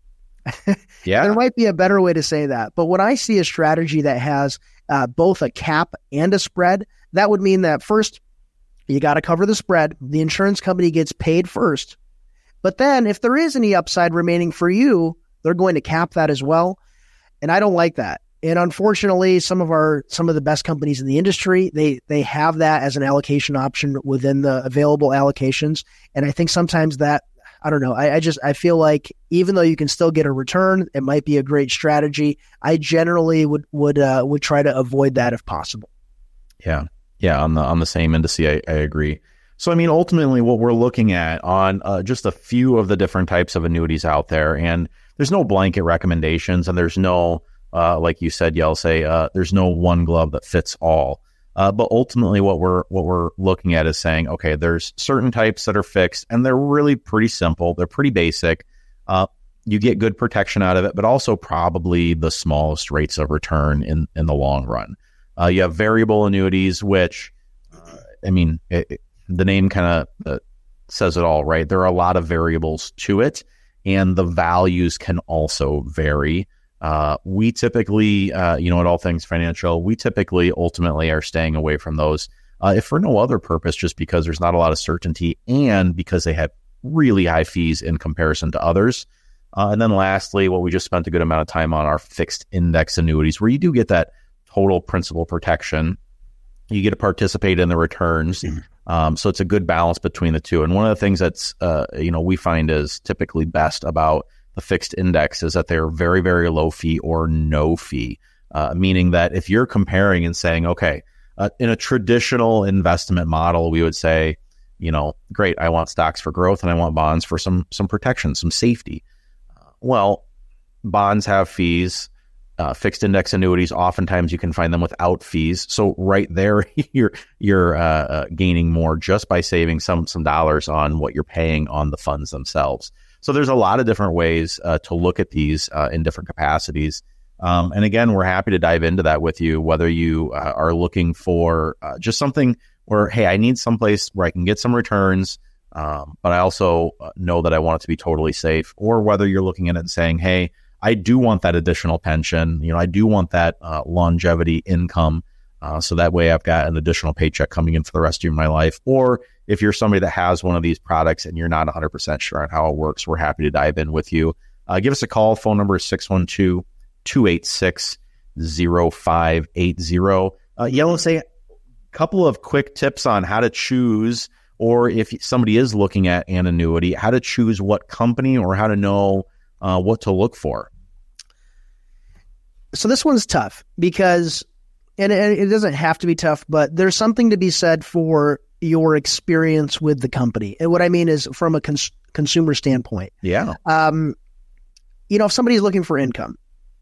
Yeah, there might be a better way to say that. But when I see a strategy that has uh, both a cap and a spread, that would mean that first you got to cover the spread. The insurance company gets paid first, but then if there is any upside remaining for you, they're going to cap that as well. And I don't like that. And unfortunately, some of our some of the best companies in the industry, they they have that as an allocation option within the available allocations. And I think sometimes that, I don't know, I, I just I feel like even though you can still get a return, it might be a great strategy. I generally would would uh, would try to avoid that if possible. Yeah, yeah, on the on the same indice, I, I agree. So I mean, ultimately, what we're looking at on uh, just a few of the different types of annuities out there, and there's no blanket recommendations, and there's no Uh, like you said, Yelsay, uh, there's no one glove that fits all. Uh, but ultimately, what we're what we're looking at is saying, okay, there's certain types that are fixed, and they're really pretty simple. They're pretty basic. Uh, you get good protection out of it, but also probably the smallest rates of return in, in the long run. Uh, you have variable annuities, which, uh, I mean, it, it, the name kind of uh, says it all, right? There are a lot of variables to it, and the values can also vary. Uh, we typically, uh, you know, at All Things Financial, we typically ultimately are staying away from those, uh, if for no other purpose, just because there's not a lot of certainty and because they have really high fees in comparison to others. Uh, and then lastly, what we just spent a good amount of time on are fixed index annuities, where you do get that total principal protection. You get to participate in the returns. Mm-hmm. Um, so it's a good balance between the two. And one of the things that's, uh, you know, we find is typically best about the fixed index is that they're very, very low fee or no fee. uh, meaning that if you're comparing and saying, okay, uh, in a traditional investment model, we would say, you know, great, I want stocks for growth and I want bonds for some some protection, some safety. Uh, well, bonds have fees. Uh, fixed index annuities, oftentimes you can find them without fees. So right there, you're you're uh, uh, gaining more just by saving some some dollars on what you're paying on the funds themselves. So there's a lot of different ways uh, to look at these uh, in different capacities. Um, and again, we're happy to dive into that with you, whether you uh, are looking for uh, just something where, hey, I need someplace where I can get some returns, um, but I also know that I want it to be totally safe, or whether you're looking at it and saying, hey, I do want that additional pension. You know, I do want that uh, longevity income. Uh, so that way I've got an additional paycheck coming in for the rest of my life. Or if you're somebody that has one of these products and you're not one hundred percent sure on how it works, we're happy to dive in with you. Uh, give us a call. Phone number is six one two, two eight six, zero five eight zero. Uh, Yellow, say a couple of quick tips on how to choose, or if somebody is looking at an annuity, how to choose what company or how to know Uh, what to look for. So this one's tough because, and it, it doesn't have to be tough, but there's something to be said for your experience with the company. And what I mean is from a cons- consumer standpoint. Yeah. Um, you know, if somebody's looking for income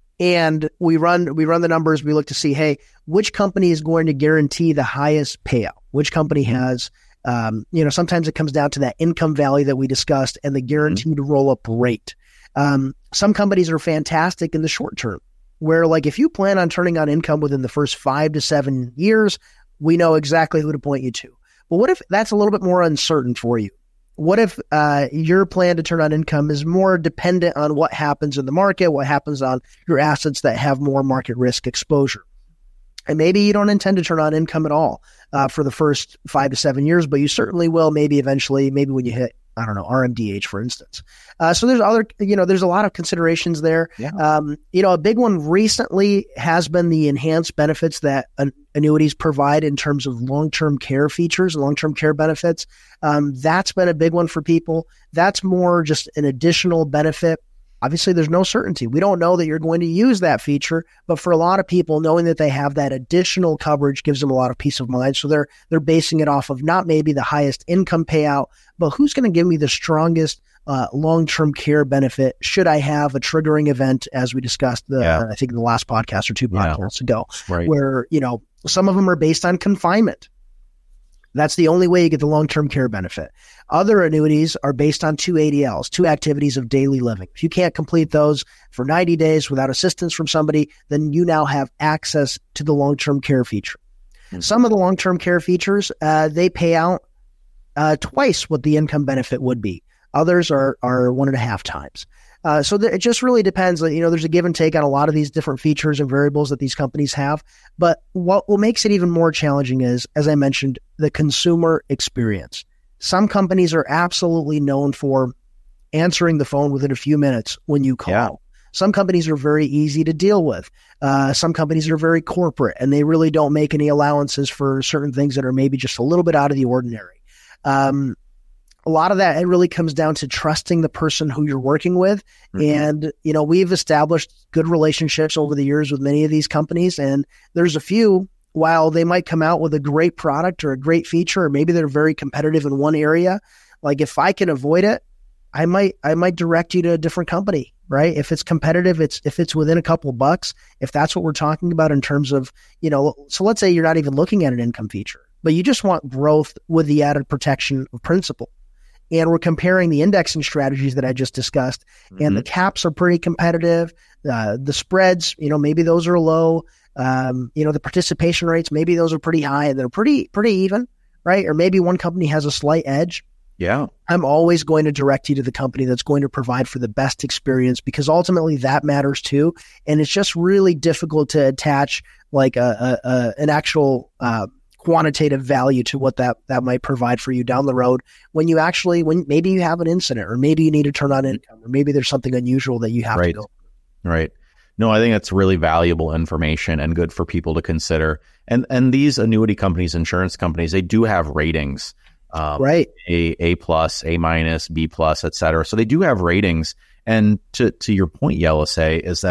and we run, we run the numbers, we look to see, hey, which company is going to guarantee the highest payout? Which company has, um, you know, sometimes it comes down to that income value that we discussed and the guaranteed mm-hmm. roll-up rate. Um, some companies are fantastic in the short term, where like if you plan on turning on income within the first five to seven years, we know exactly who to point you to. But what if that's a little bit more uncertain for you? What if uh, your plan to turn on income is more dependent on what happens in the market, what happens on your assets that have more market risk exposure? And maybe you don't intend to turn on income at all uh, for the first five to seven years, but you certainly will maybe eventually, maybe when you hit, I don't know, R M D H, for instance. Uh, so there's other, you know, there's a lot of considerations there. Yeah. Um, you know, a big one recently has been the enhanced benefits that an- annuities provide in terms of long-term care features, long-term care benefits. Um, that's been a big one for people. That's more just an additional benefit. Obviously, there's no certainty. We don't know that you're going to use that feature, but for a lot of people, knowing that they have that additional coverage gives them a lot of peace of mind. So they're they're basing it off of not maybe the highest income payout, but who's going to give me the strongest uh, long-term care benefit should I have a triggering event, as we discussed, the, yeah. uh, I think the last podcast or two podcasts yeah. ago, right. where, you know, some of them are based on confinement. That's the only way you get the long-term care benefit. Other annuities are based on two A D Ls, two activities of daily living. If you can't complete those for ninety days without assistance from somebody, then you now have access to the long-term care feature. Mm-hmm. Some of the long-term care features, uh, they pay out uh, twice what the income benefit would be. Others are are one and a half times. Uh, so th- it just really depends. You know, there's a give and take on a lot of these different features and variables that these companies have. But what, what makes it even more challenging is, as I mentioned, the consumer experience. Some companies are absolutely known for answering the phone within a few minutes when you call. Yeah. Some companies are very easy to deal with. Uh, some companies are very corporate, and they really don't make any allowances for certain things that are maybe just a little bit out of the ordinary. Um, a lot of that, it really comes down to trusting the person who you're working with. Mm-hmm. And, you know, we've established good relationships over the years with many of these companies. And there's a few, while they might come out with a great product or a great feature, or maybe they're very competitive in one area, like if I can avoid it, I might, I might direct you to a different company, right? If it's competitive, it's, if it's within a couple of bucks, if that's what we're talking about in terms of, you know, so let's say you're not even looking at an income feature, but you just want growth with the added protection of principal. And we're comparing the indexing strategies that I just discussed, mm-hmm. and the caps are pretty competitive. Uh, the spreads, you know, maybe those are low. Um, you know, the participation rates, maybe those are pretty high. They're pretty, pretty even, right? Or maybe one company has a slight edge. Yeah. I'm always going to direct you to the company that's going to provide for the best experience, because ultimately that matters too. And it's just really difficult to attach like a, a, a an actual, uh, quantitative value to what that, that might provide for you down the road when you actually, when maybe you have an incident, or maybe you need to turn on income, or maybe there's something unusual that you have right. to go. Right. No, I think that's really valuable information and good for people to consider. And and these annuity companies, insurance companies, they do have ratings, um, right? A, A plus, A minus, B plus, et cetera. So they do have ratings. And to to your point, Yellow, say is that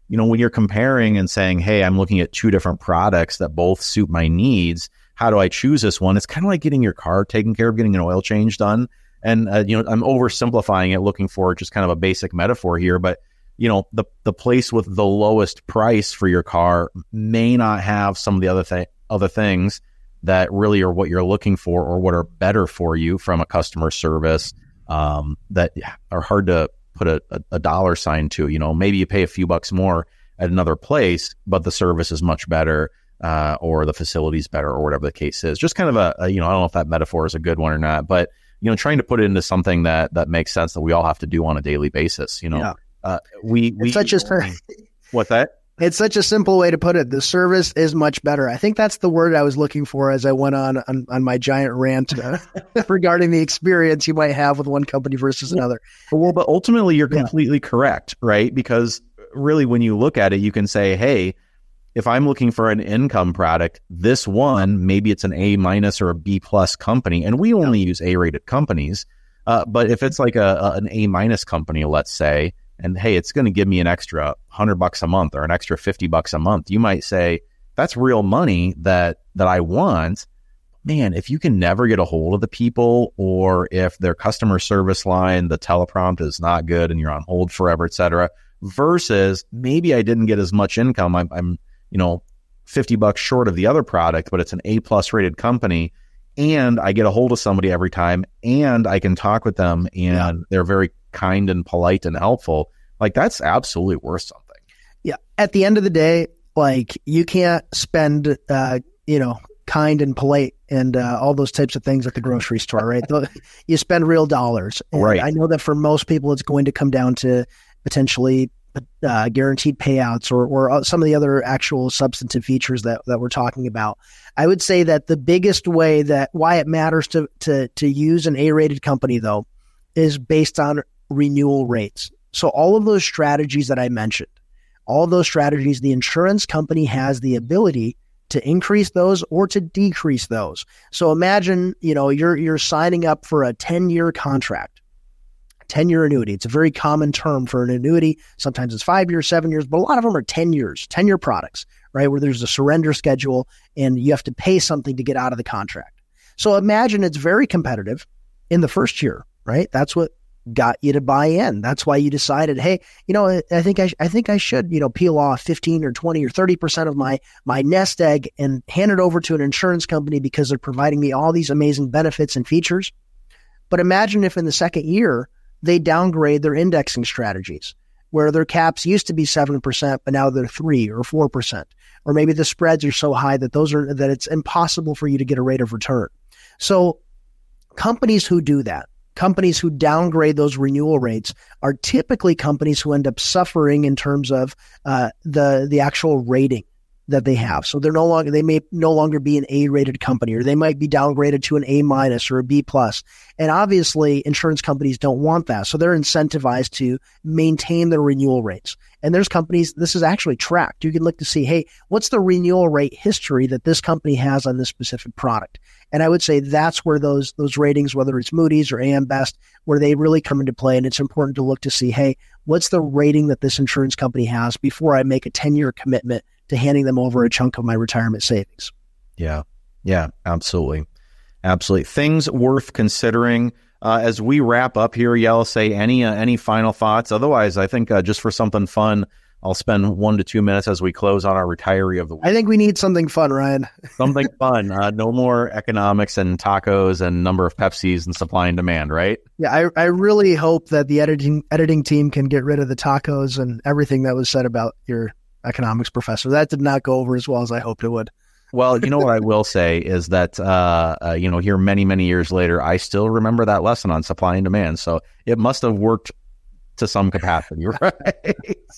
you know, when you're comparing and saying, hey, I'm looking at two different products that both suit my needs, how do I choose this one? It's kind of like getting your car taken care of, getting an oil change done. And, uh, you know, I'm oversimplifying it, looking for just kind of a basic metaphor here, but you know, the the place with the lowest price for your car may not have some of the other th- other things that really are what you're looking for or what are better for you from a customer service um, that are hard to put a, a, a dollar sign to. You know, maybe you pay a few bucks more at another place, but the service is much better uh, or the facility's better or whatever the case is. Just kind of a, a, you know, I don't know if that metaphor is a good one or not, but, you know, trying to put it into something that that makes sense that we all have to do on a daily basis, you know. Yeah. Uh, we, we, it's such a, what's that? It's such a simple way to put it. The service is much better. I think that's the word I was looking for as I went on on, on my giant rant uh, regarding the experience you might have with one company versus another. Well, but ultimately you're completely yeah. correct, right? Because really when you look at it, you can say, hey, if I'm looking for an income product, this one, maybe it's an A minus or a B plus company, and we only yeah. use A rated companies. Uh, but if it's like a, a an A minus company, let's say, and hey, it's going to give me an extra hundred bucks a month or an extra fifty bucks a month, you might say, that's real money that, that I want. Man, if you can never get a hold of the people, or if their customer service line, the teleprompt is not good and you're on hold forever, et cetera, versus maybe I didn't get as much income. I'm, I'm, you know, fifty bucks short of the other product, but it's an A plus rated company, and I get a hold of somebody every time and I can talk with them and yeah. they're very kind and polite and helpful. Like, that's absolutely worth something. Yeah. At the end of the day, like, you can't spend, uh, you know, kind and polite and uh, all those types of things at the grocery store, right? You spend real dollars. And right. I know that for most people, it's going to come down to potentially uh, guaranteed payouts or, or some of the other actual substantive features that, that we're talking about. I would say that the biggest way that why it matters to, to, to use an A-rated company, though, is based on renewal rates. So all of those strategies that I mentioned, all of those strategies, the insurance company has the ability to increase those or to decrease those. So imagine, you know, you're you're signing up for a ten-year contract, ten-year annuity. It's a very common term for an annuity. Sometimes it's five years, seven years, but a lot of them are ten years, ten-year products, right, where there's a surrender schedule and you have to pay something to get out of the contract. So imagine it's very competitive in the first year, right? That's what got you to buy in. That's why you decided, hey, you know, I think I, sh- I think I should, you know, peel off fifteen or twenty or thirty percent of my, my nest egg and hand it over to an insurance company because they're providing me all these amazing benefits and features. But imagine if in the second year, they downgrade their indexing strategies where their caps used to be seven percent, but now they're three or four percent. Or maybe the spreads are so high that those are, that it's impossible for you to get a rate of return. So companies who do that, companies who downgrade those renewal rates are typically companies who end up suffering in terms of uh, the the actual rating that they have. So they're no longer, they may no longer be an A-rated company, or they might be downgraded to an A minus or a B plus. And obviously, insurance companies don't want that. So they're incentivized to maintain their renewal rates. And there's companies, this is actually tracked. You can look to see, hey, what's the renewal rate history that this company has on this specific product? And I would say that's where those those ratings, whether it's Moody's or A M Best, where they really come into play. And it's important to look to see, hey, what's the rating that this insurance company has before I make a ten-year commitment to handing them over a chunk of my retirement savings. Yeah, yeah, absolutely. Absolutely. Things worth considering. Uh, as we wrap up here, Yellow, say any uh, any final thoughts? Otherwise, I think uh, just for something fun, I'll spend one to two minutes as we close on our retiree of the week. I think we need something fun, Ryan. Something fun. Uh, no more economics and tacos and number of Pepsis and supply and demand, right? Yeah, I, I really hope that the editing editing team can get rid of the tacos and everything that was said about your economics professor. That did not go over as well as I hoped it would. Well, you know what I will say is that, uh, uh, you know, here many, many years later, I still remember that lesson on supply and demand. So it must have worked to some capacity, right?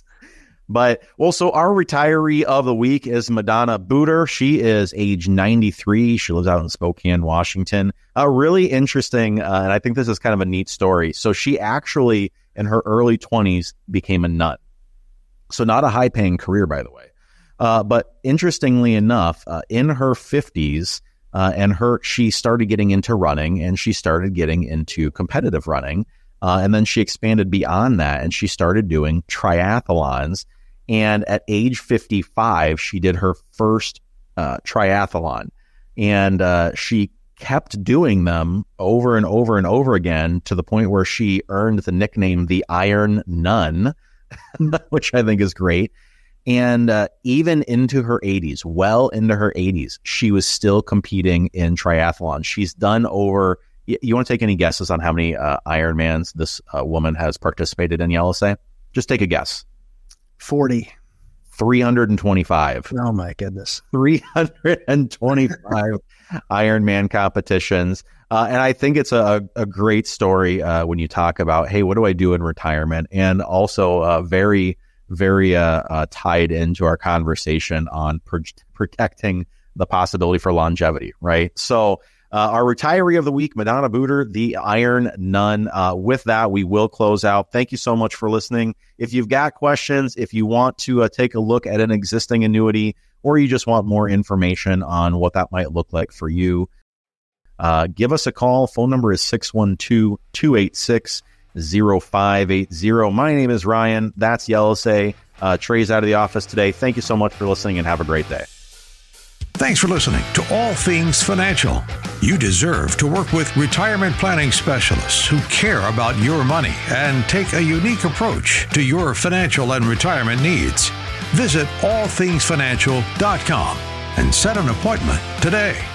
But, well, so our retiree of the week is Madonna Booter. She is age ninety-three. She lives out in Spokane, Washington. Uh, really interesting, uh, and I think this is kind of a neat story. So she actually, in her early twenties, became a nun. So not a high-paying career, by the way. Uh, but interestingly enough, uh, in her fifties, uh, and her she started getting into running, and she started getting into competitive running. Uh, and then she expanded beyond that, and she started doing triathlons. And at age fifty-five, she did her first uh, triathlon. And uh, she kept doing them over and over and over again to the point where she earned the nickname the Iron Nun, which I think is great. And uh, even into her eighties, well into her eighties, she was still competing in triathlon. She's done over, you, you want to take any guesses on how many uh, Ironmans this uh, woman has participated in, Yellow? Just take a guess. forty. three hundred twenty-five. Oh, my goodness. three hundred twenty-five Ironman competitions. Uh, and I think it's a, a great story uh, when you talk about, hey, what do I do in retirement? And also uh, very, very uh, uh, tied into our conversation on pro- protecting the possibility for longevity, right? So uh, our retiree of the week, Madonna Buder, the Iron Nun. Uh, with that, we will close out. Thank you so much for listening. If you've got questions, if you want to uh, take a look at an existing annuity, or you just want more information on what that might look like for you, uh, give us a call. Phone number is six one two, two eight six, zero five eight zero. My name is Ryan. That's Yellow. Uh, Trey's out of the office today. Thank you so much for listening and have a great day. Thanks for listening to All Things Financial. You deserve to work with retirement planning specialists who care about your money and take a unique approach to your financial and retirement needs. Visit all things financial dot com and set an appointment today.